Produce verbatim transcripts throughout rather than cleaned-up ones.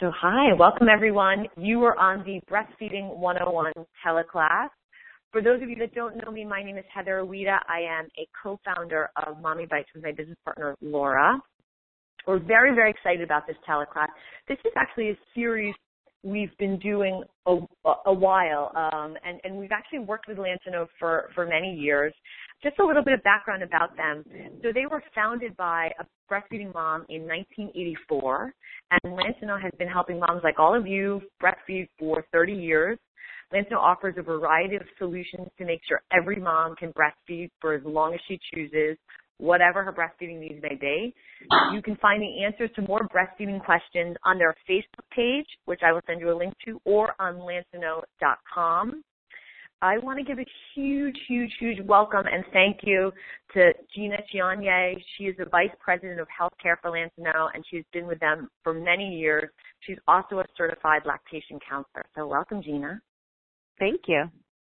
So hi, welcome everyone. You are on the Breastfeeding one oh one teleclass. For those of you that don't know me, my name is Heather Awida. I am a co-founder of Mommy Bites with my business partner, Laura. We're very, very excited about this teleclass. This is actually a series we've been doing a, a while, um, and, and we've actually worked with Lansano for, for many years. Just a little bit of background about them. So they were founded by a breastfeeding mom in nineteen eighty-four, and Lansano has been helping moms like all of you breastfeed for thirty years. Lansano offers a variety of solutions to make sure every mom can breastfeed for as long as she chooses, whatever her breastfeeding needs may be. You can find the answers to more breastfeeding questions on their Facebook page, which I will send you a link to, or on lansano dot com. I want to give a huge, huge, huge welcome and thank you to Gina Chianye. She is the Vice President of Healthcare for Lansano, and she's been with them for many years. She's also a certified lactation counselor. So welcome, Gina. Thank you.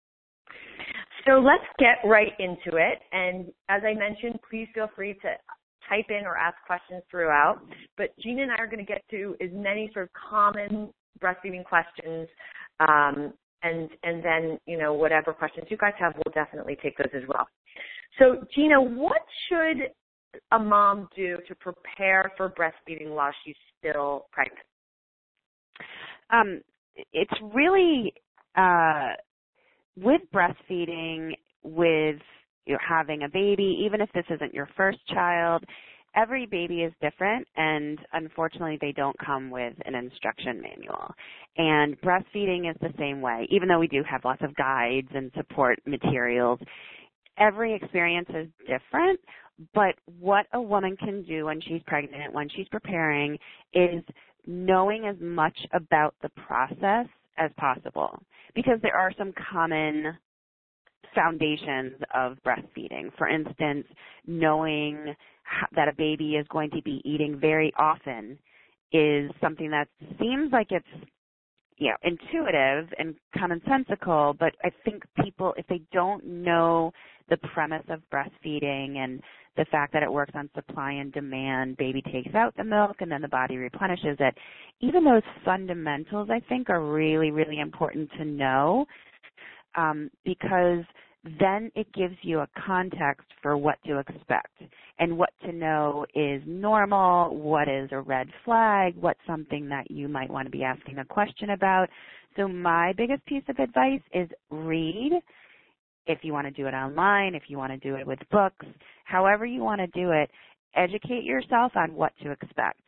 So let's get right into it. And as I mentioned, please feel free to type in or ask questions throughout. But Gina and I are going to get to as many sort of common breastfeeding questions, um, and and then, you know, whatever questions you guys have, we'll definitely take those as well. So, Gina, what should a mom do to prepare for breastfeeding while she's still pregnant? Um, it's really uh, with breastfeeding, with you know, having a baby, even if this isn't your first child, every baby is different, and unfortunately they don't come with an instruction manual. And breastfeeding is the same way. Even though we do have lots of guides and support materials, every experience is different. But what a woman can do when she's pregnant, when she's preparing, is knowing as much about the process as possible, because there are some common foundations of breastfeeding. For instance, knowing that a baby is going to be eating very often is something that seems like it's, you know, intuitive and commonsensical, but I think people, if they don't know the premise of breastfeeding and the fact that it works on supply and demand, baby takes out the milk and then the body replenishes it, even those fundamentals, I think, are really, really important to know. Um, because then it gives you a context for what to expect. And what to know is normal, what is a red flag, what's something that you might want to be asking a question about. So my biggest piece of advice is read. If you want to do it online, if you want to do it with books, however you want to do it, educate yourself on what to expect.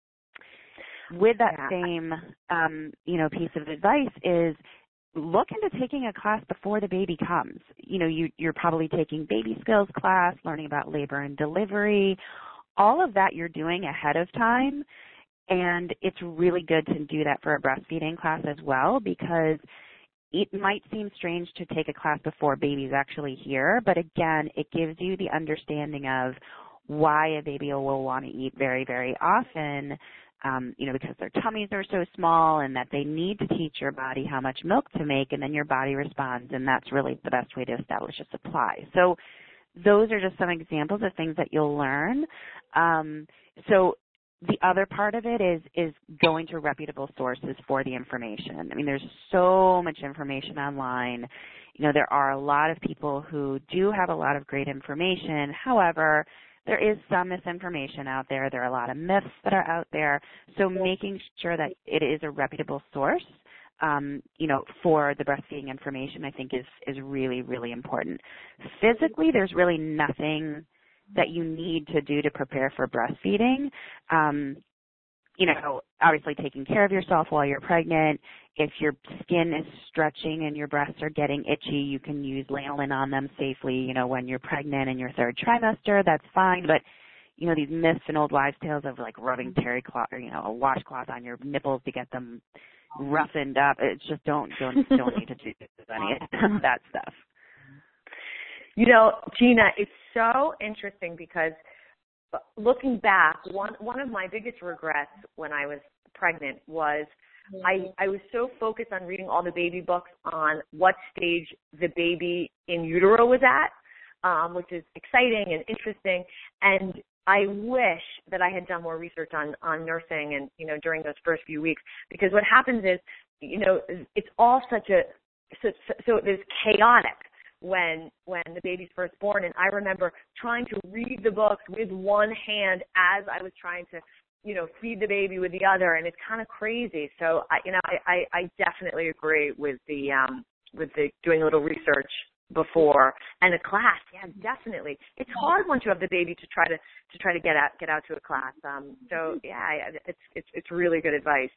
With that Yeah. same, um, you know, piece of advice is look into taking a class before the baby comes. You know, you, you're probably taking baby skills class, learning about labor and delivery. All of that you're doing ahead of time, and it's really good to do that for a breastfeeding class as well, because it might seem strange to take a class before baby's actually here, but again, it gives you the understanding of why a baby will want to eat very, very often, Um, you know, because their tummies are so small, and that they need to teach your body how much milk to make, and then your body responds, and that's really the best way to establish a supply. So those are just some examples of things that you'll learn. Um, so the other part of it is is going to reputable sources for the information. I mean, there's so much information online. You know, there are a lot of people who do have a lot of great information. However, there is some misinformation out there. There are a lot of myths that are out there. So making sure that it is a reputable source, um, you know, for the breastfeeding information, I think is, is really, really important. Physically, there's really nothing that you need to do to prepare for breastfeeding. Um, you know, obviously taking care of yourself while you're pregnant. If your skin is stretching and your breasts are getting itchy, you can use lanolin on them safely, you know, when you're pregnant in your third trimester, that's fine. But, you know, these myths and old wives' tales of like rubbing terry cloth or, you know, a washcloth on your nipples to get them roughened up, it's just don't, don't, don't need to do any of that stuff. You know, Gina, it's so interesting because looking back, one one of my biggest regrets when I was pregnant was I, I was so focused on reading all the baby books on what stage the baby in utero was at, um, which is exciting and interesting. And I wish that I had done more research on, on nursing and, you know, during those first few weeks, because what happens is, you know, it's all such a, so, so it is chaotic when, when the baby's first born. And I remember trying to read the books with one hand as I was trying to, you know, feed the baby with the other. And it's kind of crazy. So I, you know, I, I, I definitely agree with the, um, with the doing a little research before and a class. Yeah, definitely. It's hard once you have the baby to try to to try to get out get out to a class. Um, so yeah, it's it's it's really good advice.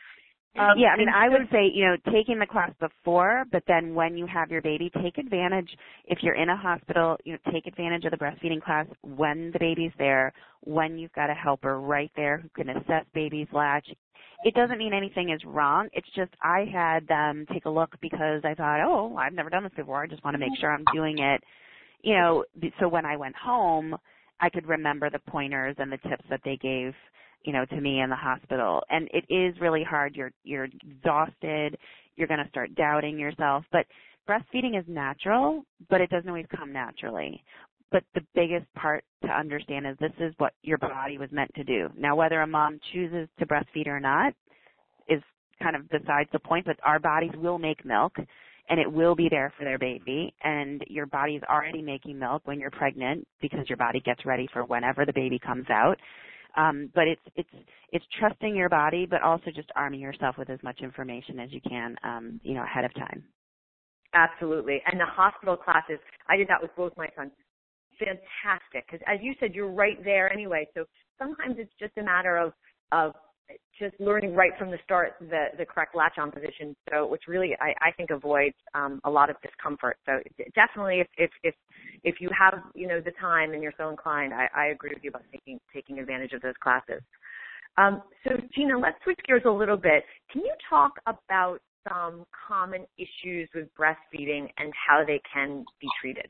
Um, yeah, I mean, I would say, you know, taking the class before, but then when you have your baby, take advantage. If you're in a hospital, you know, take advantage of the breastfeeding class when the baby's there, when you've got a helper right there who can assess baby's latch. It doesn't mean anything is wrong. It's just I had them take a look because I thought, oh, I've never done this before. I just want to make sure I'm doing it. You know, so when I went home, I could remember the pointers and the tips that they gave, you know, to me in the hospital. And it is really hard. You're you're exhausted. You're going to start doubting yourself. But breastfeeding is natural, but it doesn't always come naturally. But the biggest part to understand is this is what your body was meant to do. Now, whether a mom chooses to breastfeed or not is kind of besides the point, but our bodies will make milk, and it will be there for their baby. And your body's already making milk when you're pregnant because your body gets ready for whenever the baby comes out. Um, but it's it's it's trusting your body, but also just arming yourself with as much information as you can, um, you know, ahead of time. Absolutely. And the hospital classes, I did that with both my sons. Fantastic, because as you said, you're right there anyway. So sometimes it's just a matter of of just learning right from the start the the correct latch-on position. So which really I, I think avoids um, a lot of discomfort. So definitely, if if if if you have you know the time and you're so inclined, I, I agree with you about taking taking advantage of those classes. Um, so Gina, let's switch gears a little bit. Can you talk about some common issues with breastfeeding and how they can be treated?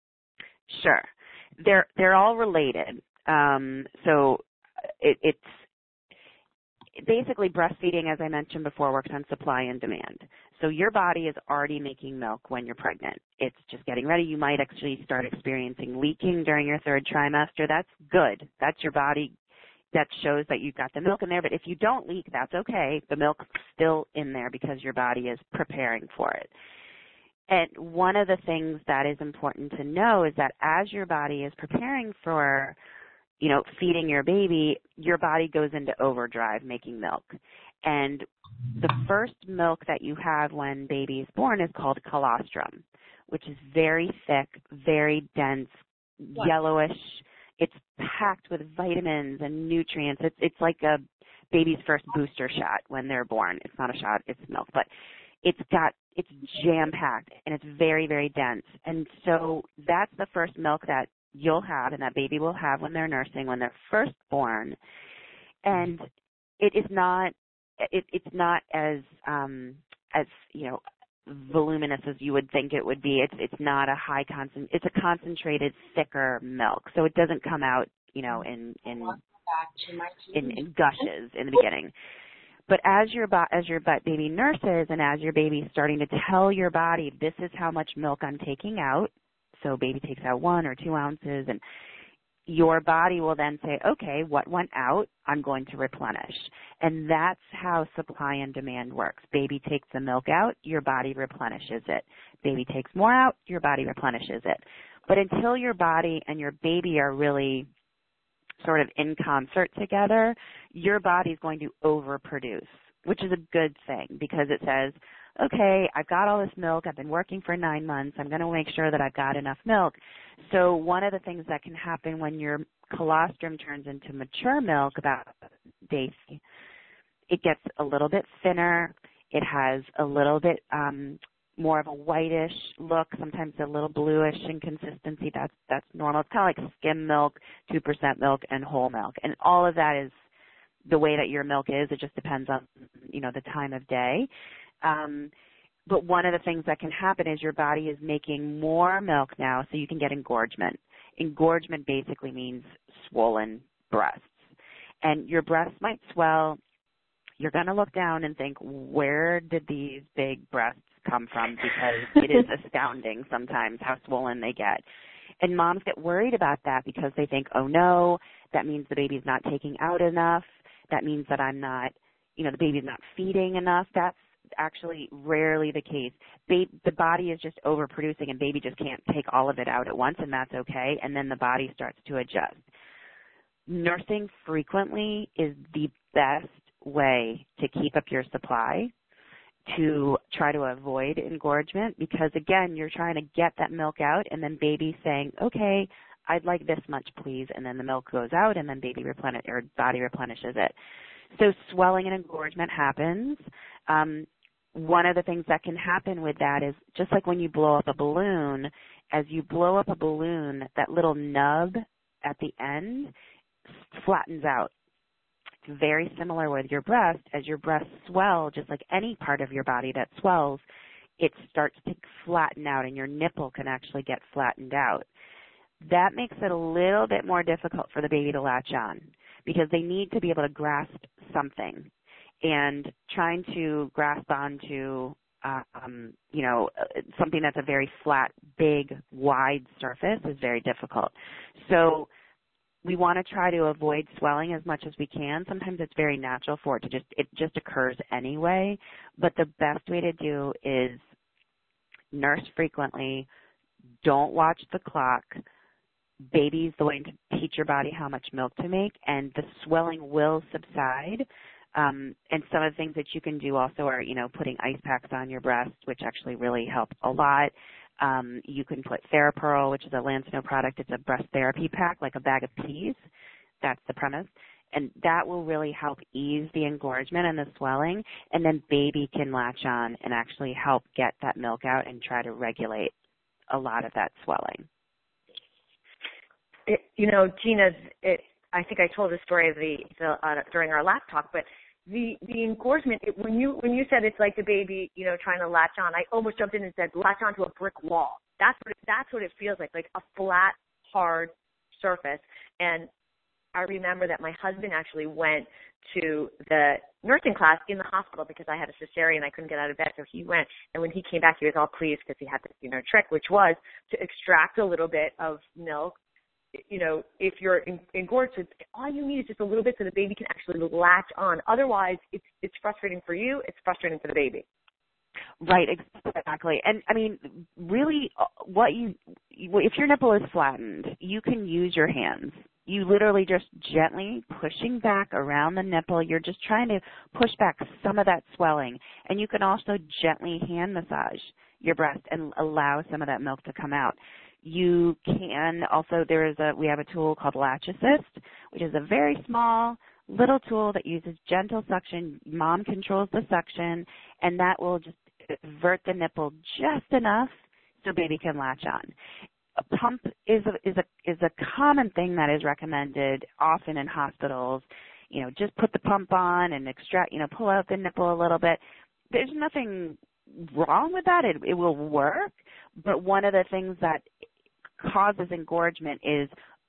Sure. They're they're all related. Um, so it, it's basically breastfeeding, as I mentioned before, works on supply and demand. So your body is already making milk when you're pregnant. It's just getting ready. You might actually start experiencing leaking during your third trimester. That's good. That's your body. That shows that you've got the milk in there. But if you don't leak, that's okay. The milk's still in there because your body is preparing for it. And one of the things that is important to know is that as your body is preparing for, you know, feeding your baby, your body goes into overdrive making milk. And the first milk that you have when baby is born is called colostrum, which is very thick, very dense, what? yellowish. It's packed with vitamins and nutrients. It's it's like a baby's first booster shot when they're born. It's not a shot, it's milk, but it's got it's jam-packed, and it's very, very dense. And so that's the first milk that you'll have and that baby will have when they're nursing, when they're first born. And it is not it, it's not as, um, as you know, voluminous as you would think it would be. It's it's not a high concent. It's a concentrated, thicker milk. So it doesn't come out, you know, in in in, in gushes in the beginning. But as your as your baby nurses and as your baby is starting to tell your body, this is how much milk I'm taking out, so baby takes out one or two ounces, and your body will then say, okay, what went out, I'm going to replenish. And that's how supply and demand works. Baby takes the milk out, your body replenishes it. Baby takes more out, your body replenishes it. But until your body and your baby are really sort of in concert together, your body's going to overproduce, which is a good thing because it says, okay, I've got all this milk, I've been working for nine months, I'm going to make sure that I've got enough milk. So one of the things that can happen when your colostrum turns into mature milk about day three, it gets a little bit thinner, it has a little bit um, more of a whitish look, sometimes a little bluish in consistency. That's that's normal. It's kind of like skim milk, two percent milk, and whole milk. And all of that is the way that your milk is. It just depends on, you know, the time of day. Um, but one of the things that can happen is your body is making more milk now, so you can get engorgement. Engorgement basically means swollen breasts. And your breasts might swell. You're going to look down and think, where did these big breasts come from? Because it is astounding sometimes how swollen they get. And moms get worried about that because they think, oh no, that means the baby's not taking out enough. That means that I'm not, you know, the baby's not feeding enough. That's actually rarely the case. Ba- the body is just overproducing and baby just can't take all of it out at once, and that's okay. And then the body starts to adjust. Nursing frequently is the best way to keep up your supply, to try to avoid engorgement, because again, you're trying to get that milk out and then baby saying, okay, I'd like this much, please, and then the milk goes out and then baby replenish or body replenishes it. So swelling and engorgement happens. Um, one of the things that can happen with that is just like when you blow up a balloon, as you blow up a balloon, that little nub at the end flattens out. It's very similar with your breast. As your breasts swell, just like any part of your body that swells, it starts to flatten out and your nipple can actually get flattened out. That makes it a little bit more difficult for the baby to latch on because they need to be able to grasp something. And trying to grasp onto, um, you know, something that's a very flat, big, wide surface is very difficult. So we want to try to avoid swelling as much as we can. Sometimes it's very natural for it to just, it just occurs anyway. But the best way to do is nurse frequently, don't watch the clock. Baby's the way to teach your body how much milk to make, and the swelling will subside. Um, and some of the things that you can do also are, you know, putting ice packs on your breast, which actually really help a lot. Um, you can put TheraPearl, which is a Lancino product. It's a breast therapy pack, like a bag of peas. That's the premise. And that will really help ease the engorgement and the swelling, and then baby can latch on and actually help get that milk out and try to regulate a lot of that swelling. It, you know, Gina, it, I think I told the story of the, the uh, during our last talk, but the the engorgement, it, when you when you said it's like the baby, you know, trying to latch on, I almost jumped in and said latch onto a brick wall. That's what it, that's what it feels like, like a flat, hard surface. And I remember that my husband actually went to the nursing class in the hospital because I had a cesarean. I couldn't get out of bed, so he went. And when he came back, he was all pleased because he had this, you know, trick, which was to extract a little bit of milk. You know, if you're engorged, all you need is just a little bit so the baby can actually latch on. Otherwise, it's it's frustrating for you. It's frustrating for the baby. Right, exactly. And, I mean, really, what you, if your nipple is flattened, you can use your hands. You literally just gently pushing back around the nipple. You're just trying to push back some of that swelling. And you can also gently hand massage your breast and allow some of that milk to come out. You can also, there is a, we have a tool called Latch Assist, which is a very small little tool that uses gentle suction. Mom controls the suction, and that will just invert the nipple just enough so baby can latch on. A pump is a, is a, is a common thing that is recommended often in hospitals. You know, just put the pump on and extract, you know, pull out the nipple a little bit. There's nothing wrong with that. It, it will work, but one of the things that causes engorgement is,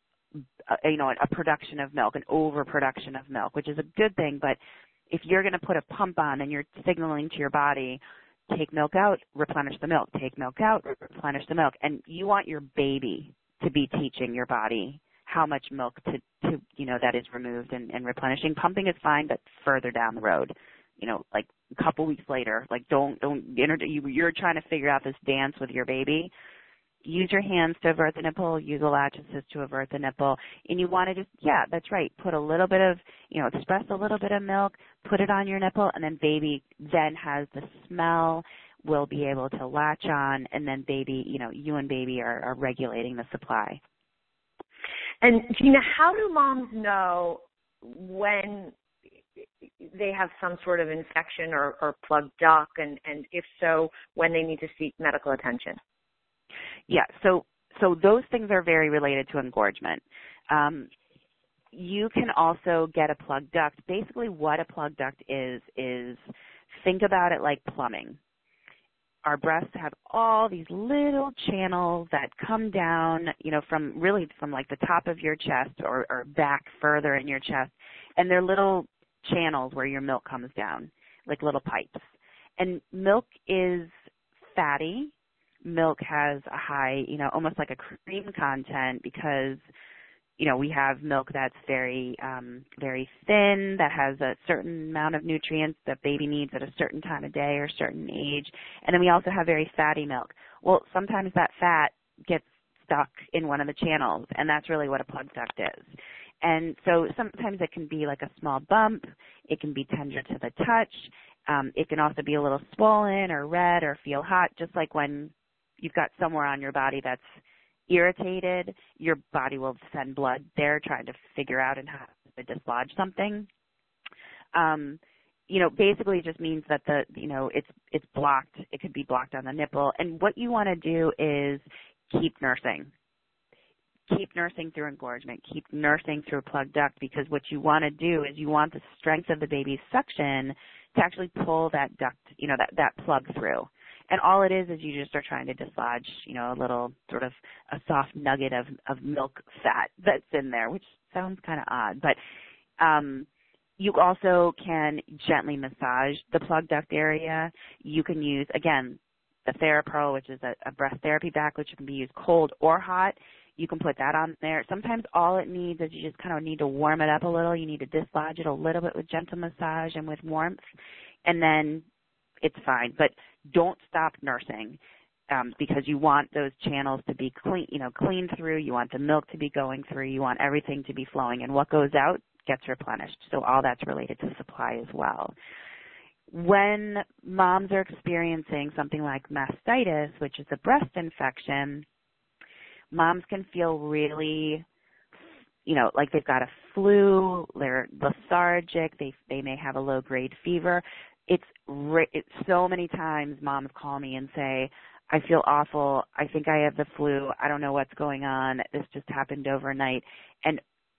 uh, you know, a production of milk, an overproduction of milk, which is a good thing. But if you're going to put a pump on and you're signaling to your body, take milk out, replenish the milk, take milk out, replenish the milk, and you want your baby to be teaching your body how much milk to, to you know, that is removed and, and replenishing. Pumping is fine, but further down the road, you know, like a couple weeks later, like don't, don't, you, you're trying to figure out this dance with your baby. Use your hands to avert the nipple, use a latch assist to avert the nipple, and you want to just, yeah, that's right, put a little bit of, you know, express a little bit of milk, put it on your nipple, and then baby then has the smell, will be able to latch on, and then baby, you know, you and baby are, are regulating the supply. And Gina, how do moms know when they have some sort of infection or, or plugged duct, and, and if so, when they need to seek medical attention? Yeah, so so those things are very related to engorgement. Um, you can also get a plugged duct. Basically what a plugged duct is, is think about it like plumbing. Our breasts have all these little channels that come down, you know, from really from like the top of your chest or, or back further in your chest, and they're little channels where your milk comes down, like little pipes. And milk is fatty, milk has a high, you know, almost like a cream content because, you know, we have milk that's very, um, very thin, that has a certain amount of nutrients that baby needs at a certain time of day or certain age. And then we also have very fatty milk. Well, sometimes that fat gets stuck in one of the channels, and that's really what a plug duct is. And so sometimes it can be like a small bump. It can be tender to the touch. Um, it can also be a little swollen or red or feel hot, just like when you've got somewhere on your body that's irritated, your body will send blood there trying to figure out and how to dislodge something. Um, you know, basically it just means that the, you know, it's it's blocked. It could be blocked on the nipple. And what you want to do is keep nursing. Keep nursing through engorgement. Keep nursing through a plug duct, because what you want to do is you want the strength of the baby's suction to actually pull that duct, you know, that, that plug through. And all it is is you just are trying to dislodge, you know, a little sort of a soft nugget of, of milk fat that's in there, which sounds kind of odd. But um, you also can gently massage the plug duct area. You can use, again, the TheraPearl, which is a, a breast therapy back, which can be used cold or hot. You can put that on there. Sometimes all it needs is you just kind of need to warm it up a little. You need to dislodge it a little bit with gentle massage and with warmth, and then it's fine. But don't stop nursing um, because you want those channels to be clean, you know, clean through. You want the milk to be going through. You want everything to be flowing, and what goes out gets replenished. So all that's related to supply as well. When moms are experiencing something like mastitis, which is a breast infection, moms can feel really, you know, like they've got a flu, they're lethargic, they they may have a low-grade fever. It's, it's so many times moms call me and say, I feel awful, I think I have the flu, I don't know what's going on, this just happened overnight. And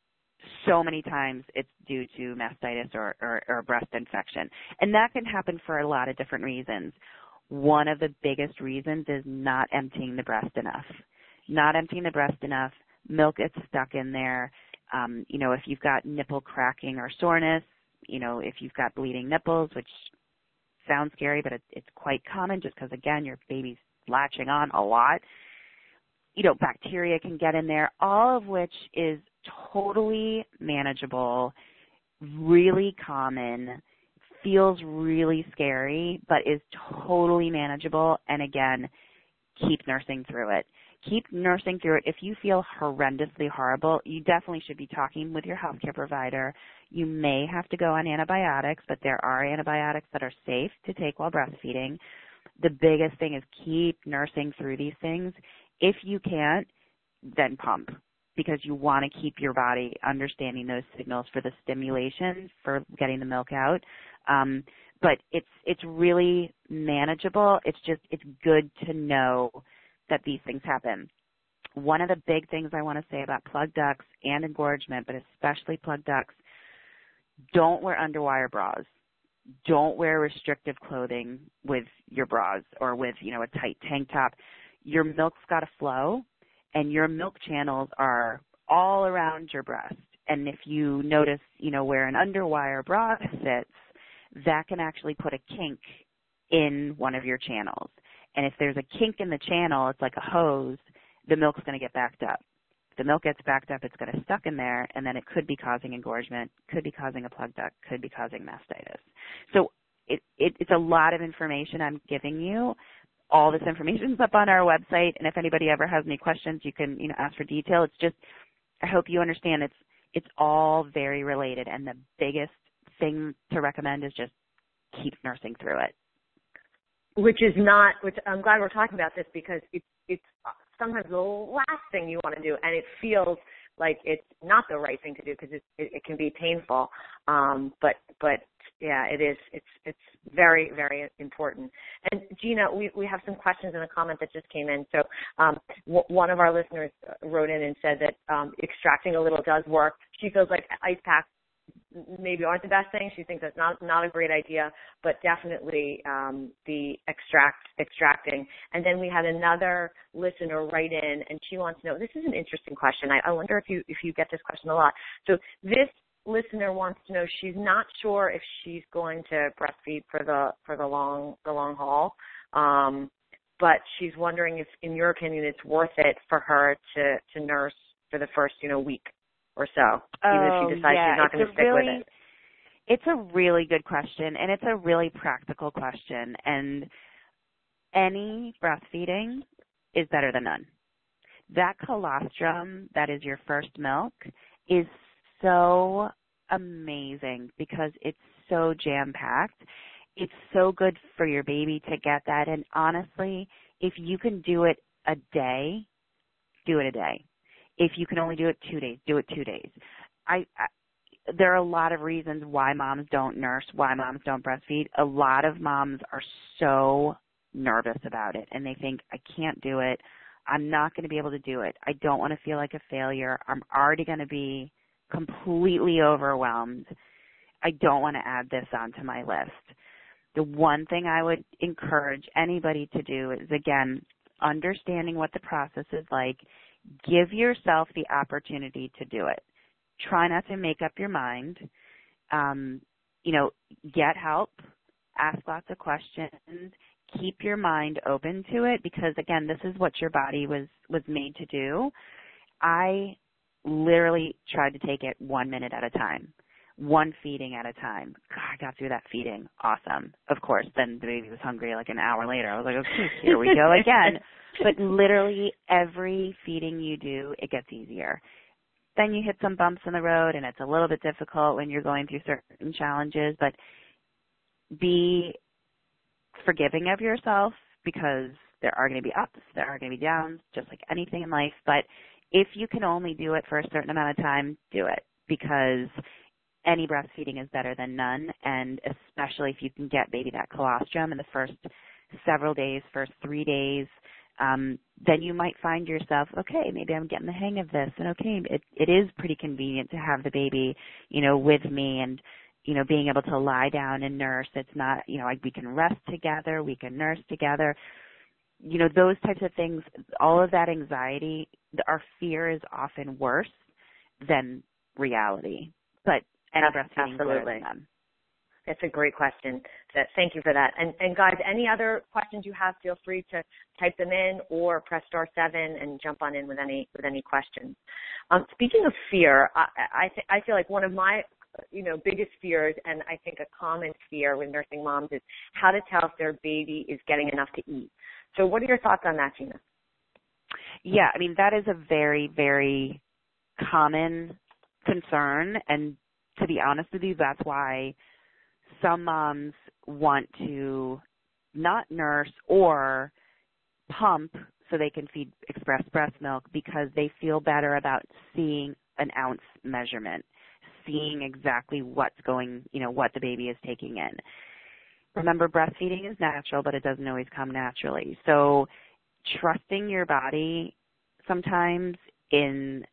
so many times it's due to mastitis or, or, or breast infection. And that can happen for a lot of different reasons. One of the biggest reasons is not emptying the breast enough. Not emptying the breast enough, milk gets stuck in there. Um, you know, if you've got nipple cracking or soreness, you know, if you've got bleeding nipples, which sounds scary, but it, it's quite common just because, again, your baby's latching on a lot. You know, bacteria can get in there, all of which is totally manageable, really common, feels really scary, but is totally manageable. And again, keep nursing through it. Keep nursing through it. If you feel horrendously horrible, you definitely should be talking with your healthcare provider. You may have to go on antibiotics, but there are antibiotics that are safe to take while breastfeeding. The biggest thing is keep nursing through these things. If you can't, then pump, because you want to keep your body understanding those signals for the stimulation, for getting the milk out. Um, but it's it's really manageable. It's just it's good to know that these things happen. One of the big things I want to say about plug ducts and engorgement, but especially plug ducts, don't wear underwire bras. Don't wear restrictive clothing with your bras or with, you know, a tight tank top. Your milk's got to flow, and your milk channels are all around your breast. And if you notice, you know, where an underwire bra sits, that can actually put a kink in one of your channels. And if there's a kink in the channel, it's like a hose, the milk's going to get backed up. If the milk gets backed up, it's going to stuck in there, and then it could be causing engorgement, could be causing a plug duct, could be causing mastitis. So it, it, it's a lot of information I'm giving you. All this information is up on our website, and if anybody ever has any questions, you can, you know, ask for detail. It's just, I hope you understand it's it's all very related, and the biggest thing to recommend is just keep nursing through it. Which is not, which I'm glad we're talking about this, because it's, it's sometimes the last thing you want to do, and it feels like it's not the right thing to do because it, it, it can be painful. Um, but, but yeah, it is, it's, it's very, very important. And Gina, we, we have some questions in a comment that just came in. So um, w- one of our listeners wrote in and said that um, extracting a little does work. She feels like ice packs maybe aren't the best thing. She thinks that's not not a great idea, but definitely um, the extract extracting. And then we had another listener write in, and she wants to know. This is an interesting question. I, I wonder if you if you get this question a lot. So this listener wants to know. She's not sure if she's going to breastfeed for the for the long the long haul, um, but she's wondering if, in your opinion, it's worth it for her to, to nurse for the first, you know, week or so, oh, even if she decides yeah. she's not going to stick really, with it. It's a really good question, and it's a really practical question. And any breastfeeding is better than none. That colostrum that is your first milk is so amazing because it's so jam-packed. It's so good for your baby to get that. And honestly, if you can do it a day, do it a day. If you can only do it two days, do it two days. I, I there are a lot of reasons why moms don't nurse, why moms don't breastfeed. A lot of moms are so nervous about it, and they think, I can't do it. I'm not going to be able to do it. I don't want to feel like a failure. I'm already going to be completely overwhelmed. I don't want to add this onto my list. The one thing I would encourage anybody to do is, again, understanding what the process is like. Give yourself the opportunity to do it. Try not to make up your mind. Um, you know, get help. Ask lots of questions. Keep your mind open to it because, again, this is what your body was, was made to do. I literally tried to take it one minute at a time, one feeding at a time. God, I got through that feeding. Awesome. Of course, then the baby was hungry like an hour later. I was like, okay, here we go again. But literally every feeding you do, it gets easier. Then you hit some bumps in the road, and it's a little bit difficult when you're going through certain challenges, but be forgiving of yourself because there are going to be ups, there are going to be downs, just like anything in life. But if you can only do it for a certain amount of time, do it because any breastfeeding is better than none, and especially if you can get baby that colostrum in the first several days, first three days, um, then you might find yourself, okay, maybe I'm getting the hang of this, and okay, it, it is pretty convenient to have the baby, you know, with me and, you know, being able to lie down and nurse. It's not, you know, like we can rest together, we can nurse together. You know, those types of things, all of that anxiety, our fear is often worse than reality. But any breastfeeding is better than none. That's a great question. Thank you for that. And, and guys, any other questions you have, feel free to type them in or press star seven and jump on in with any with any questions. Um, speaking of fear, I I, th- I feel like one of my you know biggest fears, and I think a common fear with nursing moms, is how to tell if their baby is getting enough to eat. So, what are your thoughts on that, Gina? Yeah, I mean that is a very very common concern, and to be honest with you, that's why some moms want to not nurse or pump so they can feed express breast milk because they feel better about seeing an ounce measurement, seeing exactly what's going, you know, what the baby is taking in. Remember, breastfeeding is natural, but it doesn't always come naturally. So trusting your body sometimes in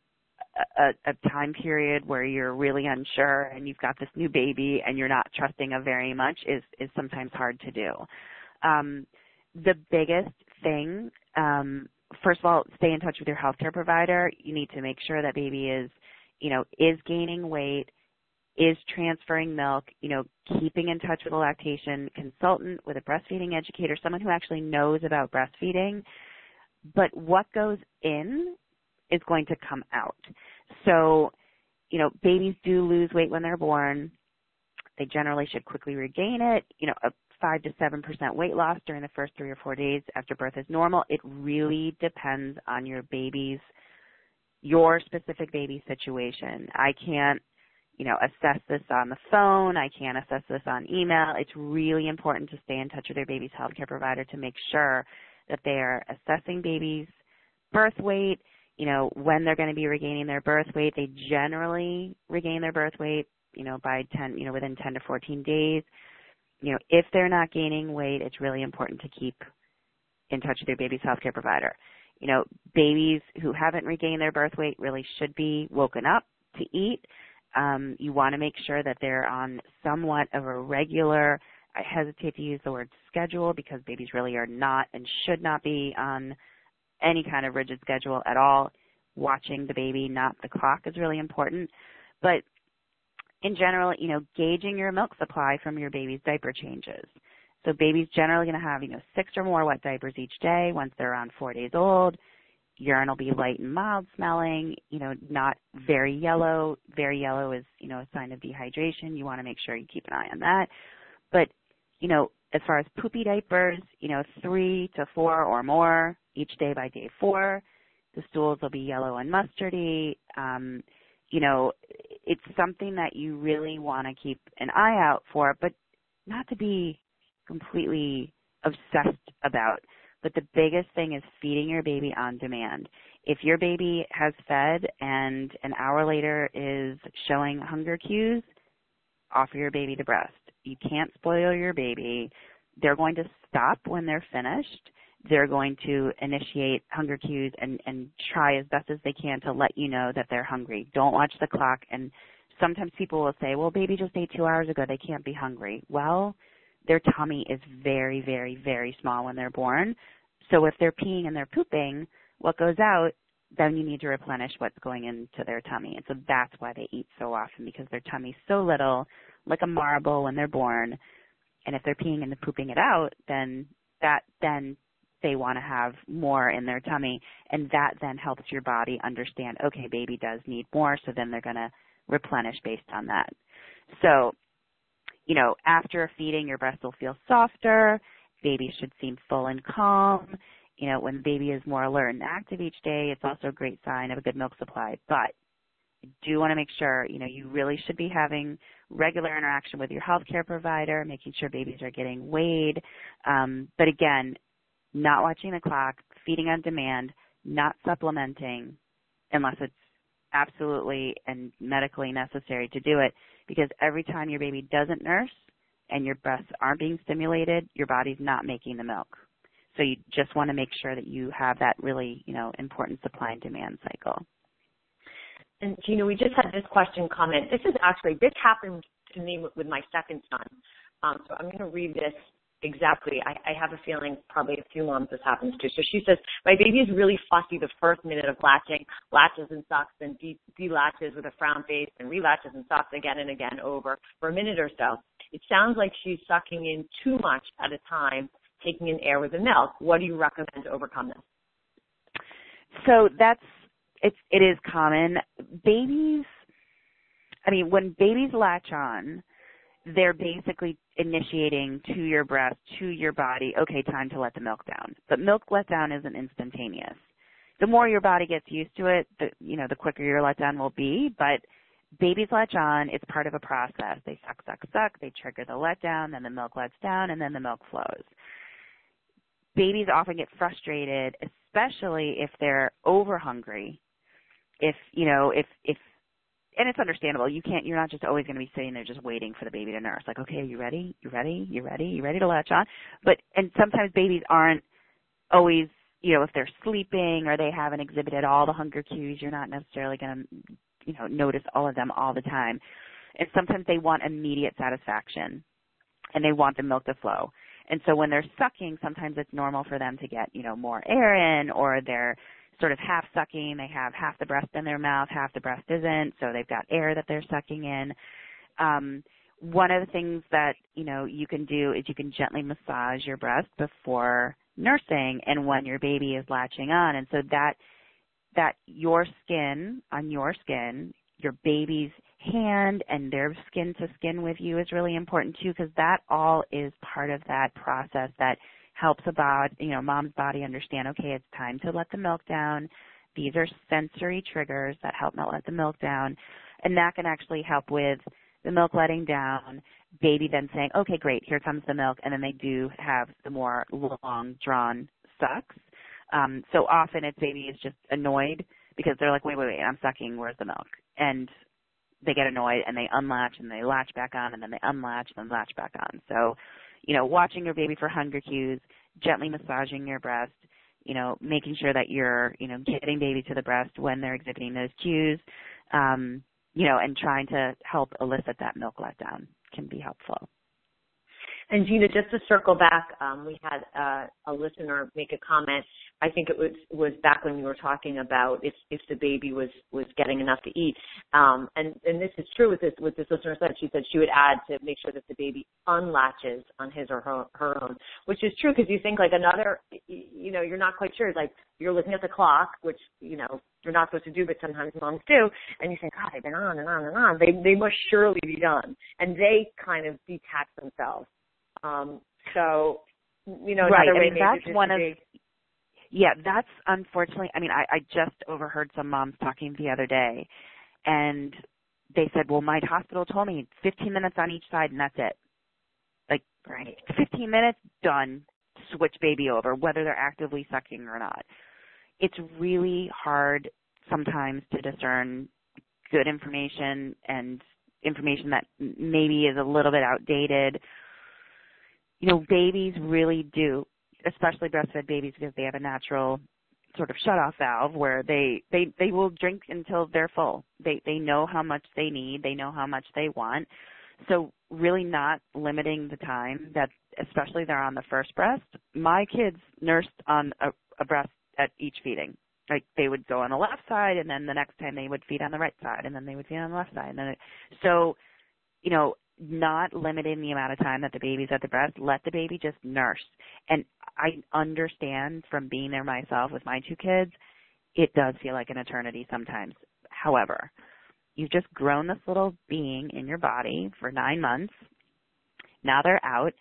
A, a time period where you're really unsure and you've got this new baby and you're not trusting of very much is, is sometimes hard to do. Um, the biggest thing, um, first of all, stay in touch with your healthcare provider. You need to make sure that baby is, you know, is gaining weight, is transferring milk, you know, keeping in touch with a lactation consultant, with a breastfeeding educator, someone who actually knows about breastfeeding. But what goes in is going to come out. So, you know, babies do lose weight when they're born. They generally should quickly regain it. You know, a five to seven percent weight loss during the first three or four days after birth is normal. It really depends on your baby's, your specific baby situation. I can't, you know, assess this on the phone. I can't assess this on email. It's really important to stay in touch with their baby's healthcare provider to make sure that they are assessing baby's birth weight, you know, when they're going to be regaining their birth weight. They generally regain their birth weight, you know, by ten, you know, within ten to fourteen days. You know, if they're not gaining weight, it's really important to keep in touch with their baby's healthcare provider. You know, babies who haven't regained their birth weight really should be woken up to eat. Um, you want to make sure that they're on somewhat of a regular, I hesitate to use the word schedule because babies really are not and should not be on any kind of rigid schedule at all. Watching the baby, not the clock, is really important. But in general, you know, gauging your milk supply from your baby's diaper changes. So baby's generally going to have, you know, six or more wet diapers each day once they're around four days old. Urine will be light and mild smelling, you know, not very yellow. Very yellow is, you know, a sign of dehydration. You want to make sure you keep an eye on that. But, you know, as far as poopy diapers, you know, three to four or more each day by day four. The stools will be yellow and mustardy. Um, you know, it's something that you really want to keep an eye out for, but not to be completely obsessed about. But the biggest thing is feeding your baby on demand. If your baby has fed and an hour later is showing hunger cues, offer your baby the breast. You can't spoil your baby. They're going to stop when they're finished. They're going to initiate hunger cues and, and try as best as they can to let you know that they're hungry. Don't watch the clock. And sometimes people will say, well, baby just ate two hours ago. They can't be hungry. Well, their tummy is very, very, very small when they're born. So if they're peeing and they're pooping, what goes out, then you need to replenish what's going into their tummy. And so that's why they eat so often, because their tummy's so little, like a marble when they're born. And if they're peeing and they're pooping it out, then that then they want to have more in their tummy, and that then helps your body understand, okay, baby does need more, so then they're going to replenish based on that. So, you know, after a feeding, your breast will feel softer. Baby should seem full and calm. You know, when baby is more alert and active each day, it's also a great sign of a good milk supply. But you do want to make sure, you know, you really should be having regular interaction with your healthcare provider, making sure babies are getting weighed. Um, but again, not watching the clock, feeding on demand, not supplementing unless it's absolutely and medically necessary to do it, because every time your baby doesn't nurse and your breasts aren't being stimulated, your body's not making the milk. So you just want to make sure that you have that really, you know, important supply and demand cycle. And, Gina, we just had this question comment. This is actually, this happened to me with my second son. Um, so I'm going to read this exactly. I, I have a feeling probably a few moms this happens to. So she says, my baby is really fussy the first minute of latching, latches and sucks, then de- delatches with a frown face, and relatches and sucks again and again over for a minute or so. It sounds like she's sucking in too much at a time, taking in air with the milk. What do you recommend to overcome this? So that's, it's, it is common. Babies, I mean, when babies latch on, they're basically initiating to your breast, to your body, okay, time to let the milk down. But milk letdown isn't instantaneous. The more your body gets used to it, the, you know, the quicker your letdown will be. But babies latch on, it's part of a process. They suck, suck, suck. They trigger the letdown, then the milk lets down, and then the milk flows. Babies often get frustrated, especially if they're over hungry. If, you know, if, if, and it's understandable. You can't, you're not just always going to be sitting there just waiting for the baby to nurse. Like, okay, are you ready? You ready? You ready? You ready to latch on? But, and sometimes babies aren't always, you know, if they're sleeping or they haven't exhibited all the hunger cues, you're not necessarily going to, you know, notice all of them all the time. And sometimes they want immediate satisfaction and they want the milk to flow. And so when they're sucking, sometimes it's normal for them to get, you know, more air in, or they're sort of half sucking. They have half the breast in their mouth, half the breast isn't, so they've got air that they're sucking in. Um, one of the things that, you know, you can do is you can gently massage your breast before nursing and when your baby is latching on. And so that, that your skin, on your skin, your baby's hand and their skin to skin with you is really important too, because that all is part of that process that helps about, you know, mom's body understand, okay, it's time to let the milk down. These are sensory triggers that help not let the milk down. And that can actually help with the milk letting down, baby then saying, okay, great, here comes the milk. And then they do have the more long, drawn sucks. Um, so often it's baby is just annoyed because they're like, wait, wait, wait, I'm sucking, where's the milk? And they get annoyed and they unlatch and they latch back on and then they unlatch and then latch back on. So, you know, watching your baby for hunger cues, gently massaging your breast, you know, making sure that you're, you know, getting baby to the breast when they're exhibiting those cues, um, you know, and trying to help elicit that milk letdown can be helpful. And Gina, just to circle back, um, we had uh, a listener make a comment. I think it was was back when we were talking about if if the baby was was getting enough to eat. Um, and and this is true with this with this listener said. She said she would add to make sure that the baby unlatches on his or her, her own, which is true because you think like another, you know, you're not quite sure. It's like you're looking at the clock, which you know you're not supposed to do, but sometimes moms do, and you think, God, they've been on and on and on. They they must surely be done, and they kind of detach themselves. Um, so, you know, right. another I way mean, maybe that's one of, be, yeah, that's unfortunately, I mean, I, I just overheard some moms talking the other day, and they said, well, my hospital told me fifteen minutes on each side, and that's it. Like, right. fifteen minutes, done, switch baby over, whether they're actively sucking or not. It's really hard sometimes to discern good information and information that maybe is a little bit outdated. You know, babies really do, especially breastfed babies, because they have a natural sort of shut-off valve where they, they, they will drink until they're full. They, they know how much they need. They know how much they want. So really not limiting the time that, especially they're on the first breast. My kids nursed on a, a breast at each feeding. Like they would go on the left side, and then the next time they would feed on the right side, and then they would feed on the left side. And then it, so, you know, not limiting the amount of time that the baby's at the breast, let the baby just nurse. And I understand from being there myself with my two kids, it does feel like an eternity sometimes. However, you've just grown this little being in your body for nine months. Now they're out.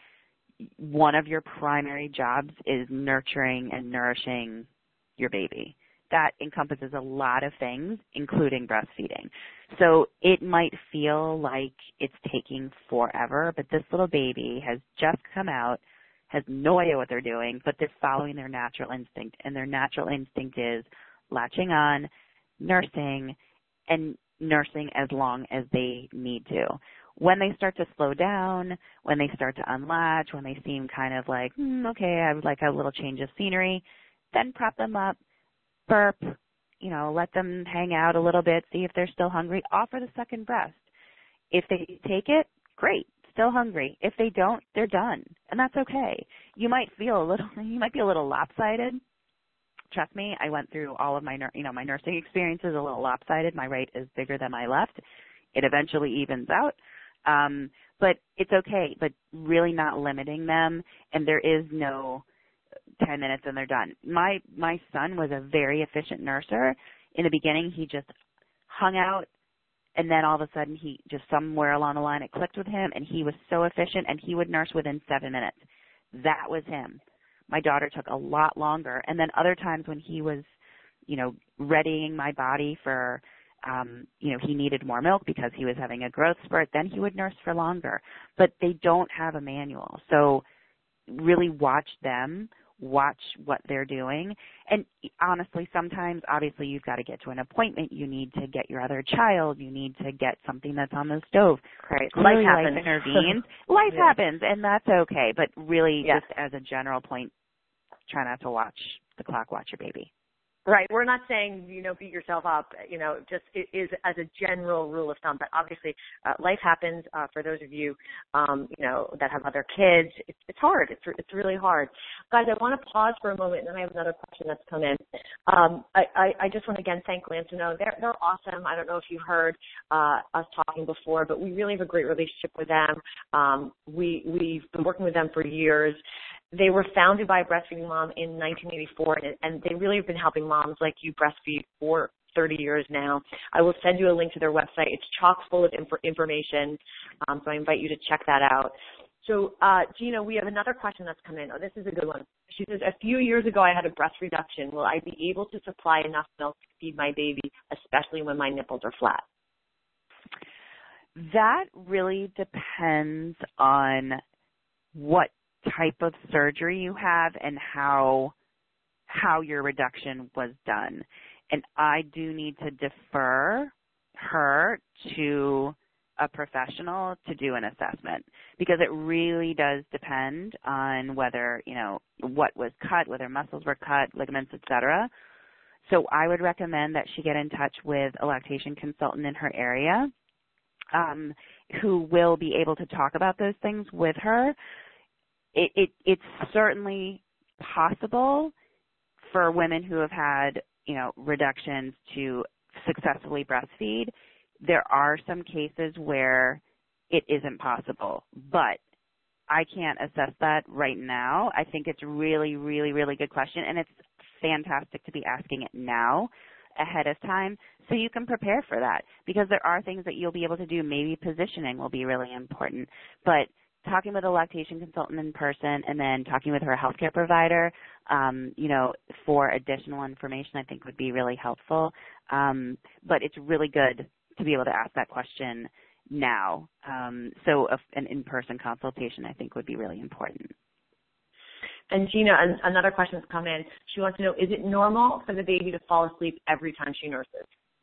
One of your primary jobs is nurturing and nourishing your baby. That encompasses a lot of things, including breastfeeding. So it might feel like it's taking forever, but this little baby has just come out, has no idea what they're doing, but they're following their natural instinct, and their natural instinct is latching on, nursing, and nursing as long as they need to. When they start to slow down, when they start to unlatch, when they seem kind of like, hmm, okay, I would like a little change of scenery, then prop them up, burp, you know, let them hang out a little bit, see if they're still hungry, offer the second breast. If they take it, great, still hungry. If they don't, they're done, and that's okay. You might feel a little, you might be a little lopsided. Trust me, I went through all of my, you know, my nursing experiences a little lopsided. My right is bigger than my left. It eventually evens out. Um, but it's okay, but really not limiting them, and there is no ten minutes and they're done. My my son was a very efficient nurser. In the beginning, he just hung out, and then all of a sudden, he just somewhere along the line, it clicked with him, and he was so efficient, and he would nurse within seven minutes. That was him. My daughter took a lot longer, and then other times when he was, you know, readying my body for, um, you know, he needed more milk because he was having a growth spurt, then he would nurse for longer. But they don't have a manual, so really watch them. Watch what they're doing. And honestly, sometimes, obviously, you've got to get to an appointment. You need to get your other child. You need to get something that's on the stove. Right. Clearly, life life happens. intervenes. Life yeah. happens, and that's okay. But really, yeah. just as a general point, try not to watch the clock, watch your baby. Right. We're not saying, you know, beat yourself up, you know, just it is as a general rule of thumb. But obviously, uh, life happens uh, for those of you, um, you know, that have other kids. It's, it's hard. It's it's really hard. Guys, I want to pause for a moment, and then I have another question that's come in. Um, I, I, I just want to, again, thank Lansano. They're, they're awesome. I don't know if you heard uh, us talking before, but we really have a great relationship with them. Um, we, we've been working with them for years. They were founded by a breastfeeding mom in nineteen eighty-four, and, and they really have been helping moms like you breastfeed for thirty years now. I will send you a link to their website. It's chock full of inf- information, um, so I invite you to check that out. So, uh, Gina, we have another question that's come in. Oh, this is a good one. She says, a few years ago I had a breast reduction. Will I be able to supply enough milk to feed my baby, especially when my nipples are flat? That really depends on what type of surgery you have and how how your reduction was done. And I do need to defer her to a professional to do an assessment, because it really does depend on whether, you know, what was cut, whether muscles were cut, ligaments, et cetera. So I would recommend that she get in touch with a lactation consultant in her area, um, who will be able to talk about those things with her. it, it it's certainly possible for women who have had, you know, reductions to successfully breastfeed. There are some cases where it isn't possible, but I can't assess that right now. I think it's really, really, really good question, and it's fantastic to be asking it now ahead of time so you can prepare for that, because there are things that you'll be able to do. Maybe positioning will be really important, but talking with a lactation consultant in person and then talking with her healthcare provider, um, you know, for additional information I think would be really helpful. Um, but it's really good to be able to ask that question now. Um, so a, an in-person consultation I think would be really important. And Gina, an, another question's come in. She wants to know, is it normal for the baby to fall asleep every time she nurses?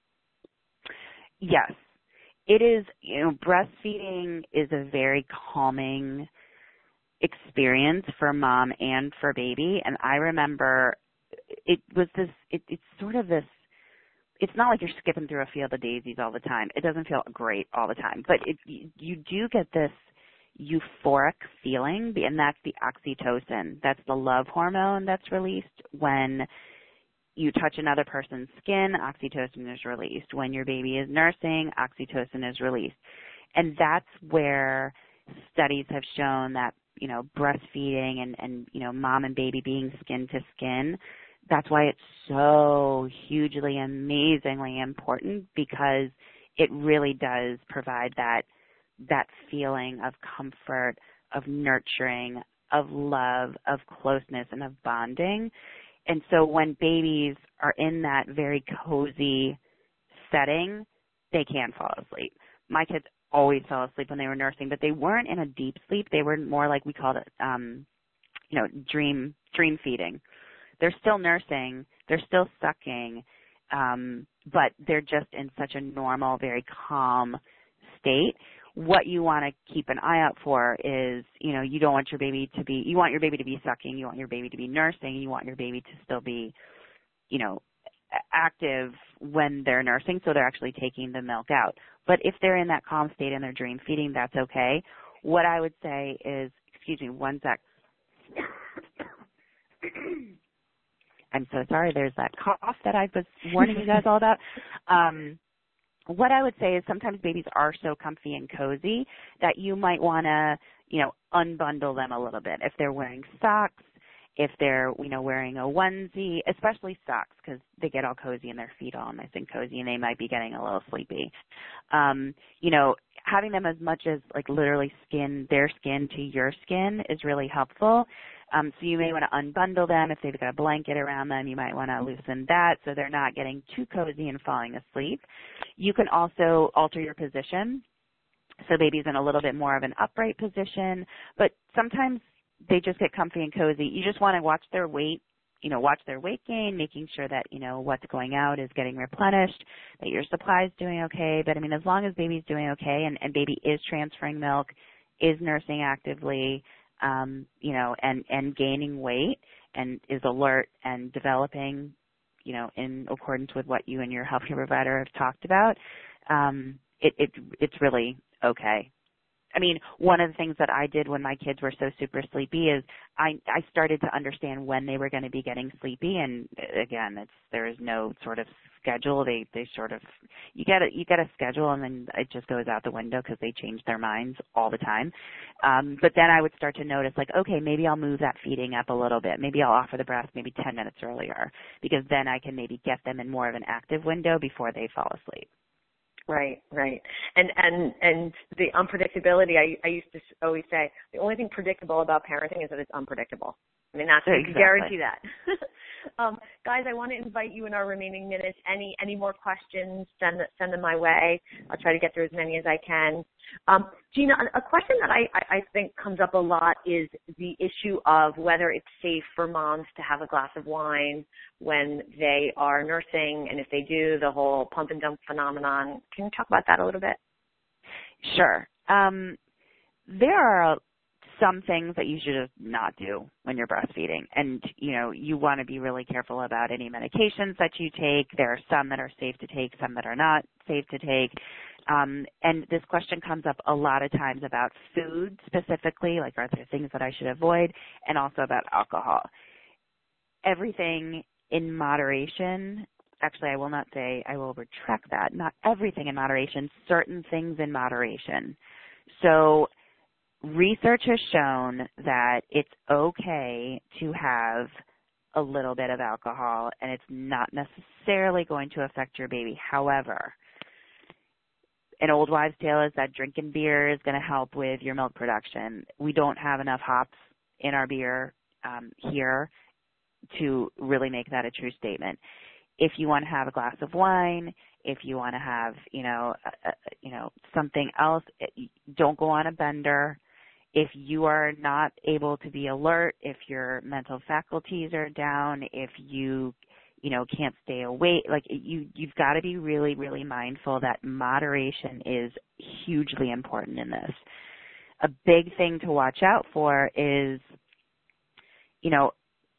Yes. It is, you know, breastfeeding is a very calming experience for mom and for baby. And I remember it was this, it, it's sort of this, it's not like you're skipping through a field of daisies all the time. It doesn't feel great all the time, but it, you, you do get this euphoric feeling, and that's the oxytocin. That's the love hormone that's released when you touch another person's skin. Oxytocin is released. When your baby is nursing, oxytocin is released. And that's where studies have shown that, you know, breastfeeding and, and, you know, mom and baby being skin to skin, that's why it's so hugely, amazingly important, because it really does provide that that feeling of comfort, of nurturing, of love, of closeness, and of bonding. And so when babies are in that very cozy setting, they can fall asleep. My kids always fell asleep when they were nursing, but they weren't in a deep sleep. They were more like we called it, um, you know, dream dream feeding. They're still nursing, they're still sucking, um, but they're just in such a normal, very calm state. What you want to keep an eye out for is, you know, you don't want your baby to be, you want your baby to be sucking, you want your baby to be nursing, you want your baby to still be, you know, active when they're nursing, so they're actually taking the milk out. But if they're in that calm state and they're dream feeding, that's okay. What I would say is, excuse me, one sec. I'm so sorry, there's that cough that I was warning you guys all about. Um, What I would say is sometimes babies are so comfy and cozy that you might want to, you know, unbundle them a little bit. If they're wearing socks, if they're, you know, wearing a onesie, especially socks, because they get all cozy and their feet all nice and cozy and they might be getting a little sleepy. Um, you know, having them as much as like literally skin, their skin to your skin is really helpful. Um, so you may want to unbundle them. If they've got a blanket around them, you might want to loosen that so they're not getting too cozy and falling asleep. You can also alter your position. So baby's in a little bit more of an upright position, but sometimes they just get comfy and cozy. You just want to watch their weight, you know, watch their weight gain, making sure that, you know, what's going out is getting replenished, that your supply's doing okay. But, I mean, as long as baby's doing okay and, and baby is transferring milk, is nursing actively, um, you know, and, and gaining weight and is alert and developing, you know, in accordance with what you and your healthcare provider have talked about, um, it, it, it's really okay. I mean, one of the things that I did when my kids were so super sleepy is I, I started to understand when they were going to be getting sleepy. And again, it's, there is no sort of schedule. They, they sort of, you get a, you get a schedule and then it just goes out the window because they change their minds all the time. Um, but then I would start to notice like, okay, maybe I'll move that feeding up a little bit. Maybe I'll offer the breast maybe ten minutes earlier, because then I can maybe get them in more of an active window before they fall asleep. Right, right. And and and the unpredictability, I, I used to always say, the only thing predictable about parenting is that it's unpredictable. I mean, that's, exactly. I can guarantee that. um, guys, I want to invite you in our remaining minutes. Any any more questions, send, send them my way. I'll try to get through as many as I can. Um, Gina, a question that I, I think comes up a lot is the issue of whether it's safe for moms to have a glass of wine when they are nursing, and if they do, the whole pump and dump phenomenon. Can you talk about that a little bit? Sure. Um, there are some things that you should just not do when you're breastfeeding. And, you know, you want to be really careful about any medications that you take. There are some that are safe to take, some that are not safe to take. Um, and this question comes up a lot of times about food specifically, like are there things that I should avoid, and also about alcohol. Everything in moderation. Actually, I will not say, I will retract that. Not everything in moderation, certain things in moderation. So research has shown that it's okay to have a little bit of alcohol, and it's not necessarily going to affect your baby. However, an old wives' tale is that drinking beer is going to help with your milk production. We don't have enough hops in our beer um, here to really make that a true statement. If you want to have a glass of wine, if you want to have, you know, a, a, you know, something else, don't go on a bender. If you are not able to be alert, if your mental faculties are down, if you, you know, can't stay awake, like you, you've got to be really, really mindful that moderation is hugely important in this. A big thing to watch out for is, you know,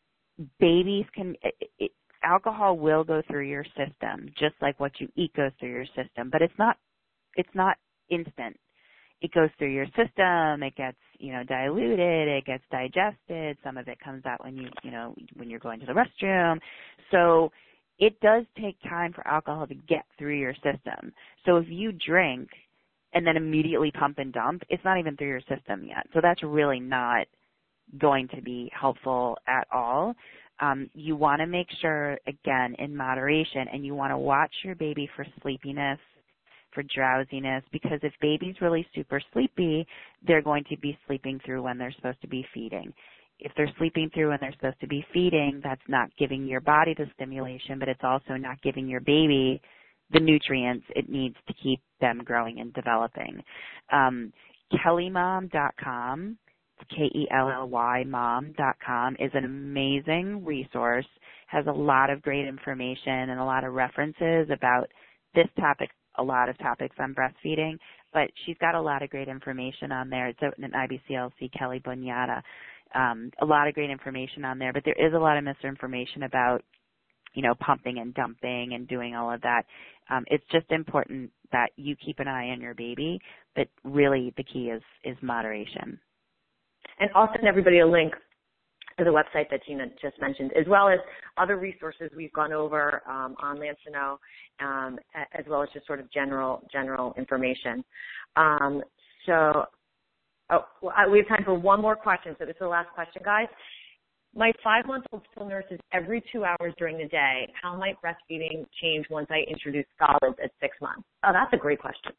babies can, it, it, alcohol will go through your system, just like what you eat goes through your system, but it's not, it's not instant. It goes through your system, it gets, you know, diluted, it gets digested, some of it comes out when you, you know, when you're going to the restroom. So it does take time for alcohol to get through your system. So if you drink and then immediately pump and dump, it's not even through your system yet. So that's really not going to be helpful at all. Um, you want to make sure, again, in moderation, and you want to watch your baby for sleepiness, for drowsiness, because if baby's really super sleepy, they're going to be sleeping through when they're supposed to be feeding. If they're sleeping through when they're supposed to be feeding, that's not giving your body the stimulation, but it's also not giving your baby the nutrients it needs to keep them growing and developing. Um, Kelly Mom dot com, K E L L Y mom dot com, is an amazing resource, has a lot of great information and a lot of references about this topic, a lot of topics on breastfeeding, but she's got a lot of great information on there. It's an I B C L C, Kelly Bunyata. Um, a lot of great information on there, but there is a lot of misinformation about, you know, pumping and dumping and doing all of that. Um, it's just important that you keep an eye on your baby, but really the key is, is moderation. And I'll send everybody a link to the website that Gina just mentioned, as well as other resources we've gone over um, on Lancino, um, as well as just sort of general general information. Um, so oh, well, I, we have time for one more question. So this is the last question, guys. My five-month-old still nurses every two hours during the day. How might breastfeeding change once I introduce solids at six months? Oh, that's a great question.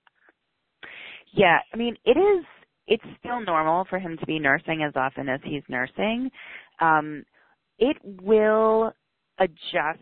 Yeah, I mean, it is. It's still normal for him to be nursing as often as he's nursing. Um, it will adjust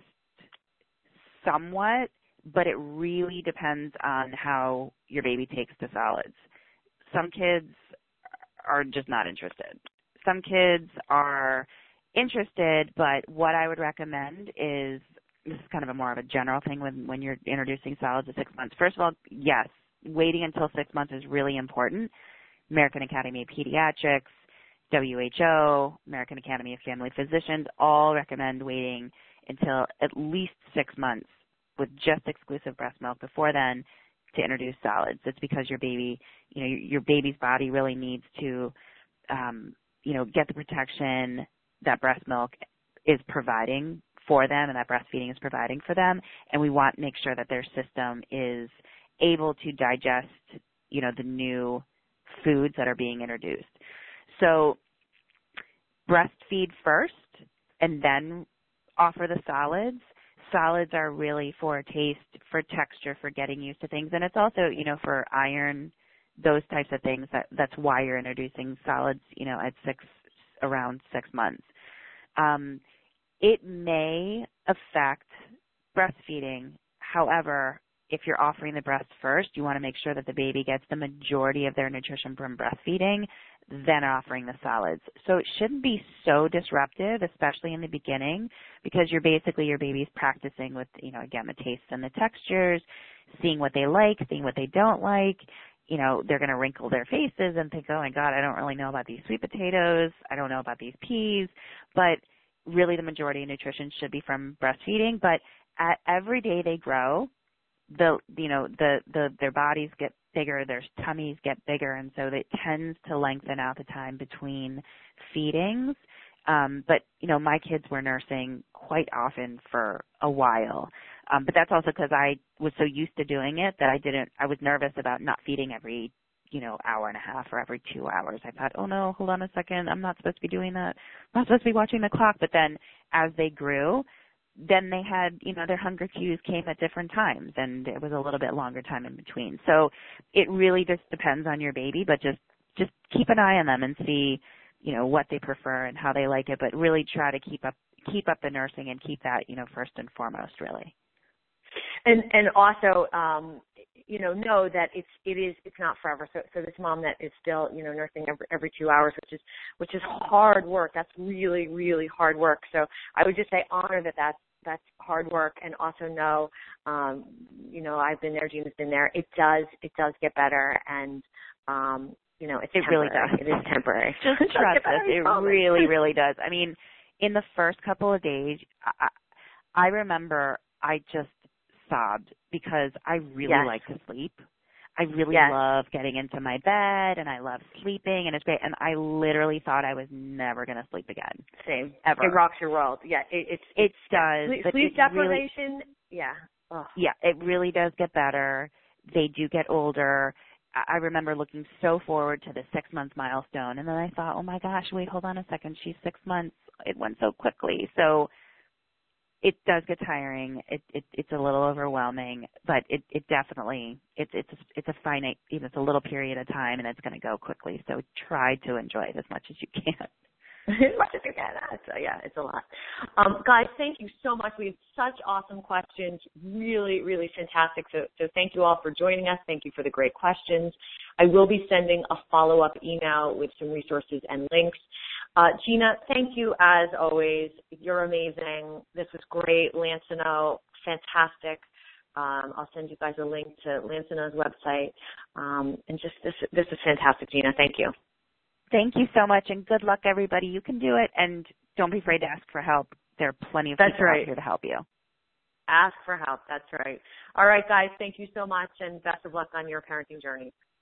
somewhat, but it really depends on how your baby takes to solids. Some kids are just not interested. Some kids are interested, but what I would recommend is, this is kind of a more of a general thing when, when you're introducing solids at six months. First of all, yes, waiting until six months is really important. American Academy of Pediatrics, W H O, American Academy of Family Physicians all recommend waiting until at least six months with just exclusive breast milk before then to introduce solids. It's because your baby, you know, your, your baby's body really needs to, um, you know, get the protection that breast milk is providing for them and that breastfeeding is providing for them. And we want to make sure that their system is able to digest, you know, the new foods that are being introduced. So breastfeed first and then offer the solids. Solids are really for taste, for texture, for getting used to things. And it's also, you know, for iron, those types of things. That, that's why you're introducing solids, you know, at six, around six months. Um, it may affect breastfeeding. However, if you're offering the breast first, you want to make sure that the baby gets the majority of their nutrition from breastfeeding, then offering the solids. So it shouldn't be so disruptive, especially in the beginning, because you're basically, your baby's practicing with, you know, again, the tastes and the textures, seeing what they like, seeing what they don't like. You know, they're going to wrinkle their faces and think, oh my God, I don't really know about these sweet potatoes. I don't know about these peas. But really the majority of nutrition should be from breastfeeding. But at every day they grow, the you know the the their bodies get bigger, their tummies get bigger, and so it tends to lengthen out the time between feedings. Um, but you know, my kids were nursing quite often for a while, um, but that's also because I was so used to doing it that I didn't. I was nervous about not feeding every you know hour and a half or every two hours. I thought, oh no, hold on a second, I'm not supposed to be doing that. I'm not supposed to be watching the clock. But then, as they grew, then they had, you know, their hunger cues came at different times, and it was a little bit longer time in between. So it really just depends on your baby, but just just keep an eye on them and see, you know, what they prefer and how they like it, but really try to keep up keep up the nursing and keep that, you know, first and foremost, really. And and also, um, you know, know that it's it is it's not forever. So so this mom that is still, you know, nursing every every two hours, which is which is hard work. That's really really hard work. So I would just say honor that that's that's hard work, and also know, um, you know, I've been there, Gina's been there. It does it does get better, and um, you know, it's it temporary. really does. It is temporary. Just trust us. It really really does. I mean, in the first couple of days, I, I remember I just sobbed because I really yes. like to sleep. I really yes. love getting into my bed, and I love sleeping, and it's great. And I literally thought I was never going to sleep again. Same. Ever. It rocks your world. Yeah, it, it's, it it's does. Sleep, but sleep it deprivation. Really, yeah. Ugh. Yeah, it really does get better. They do get older. I remember looking so forward to the six month milestone, and then I thought, oh my gosh, wait, hold on a second. She's six months. It went so quickly. So it does get tiring. It, it it's a little overwhelming, but it, it definitely it's it's a, it's a finite, you know, it's a little period of time, and it's going to go quickly. So try to enjoy it as much as you can. As much as you can. So yeah, it's a lot. Um, guys, thank you so much. We have such awesome questions. Really, really fantastic. So so thank you all for joining us. Thank you for the great questions. I will be sending a follow up email with some resources and links. Uh, Gina, thank you as always. You're amazing. This was great. Lancino, fantastic. Um, I'll send you guys a link to Lancino's website. Um, and just this, this is fantastic, Gina. Thank you. Thank you so much, and good luck, everybody. You can do it, and don't be afraid to ask for help. There are plenty of That's people right. out here to help you. Ask for help. That's right. All right, guys. Thank you so much, and best of luck on your parenting journey.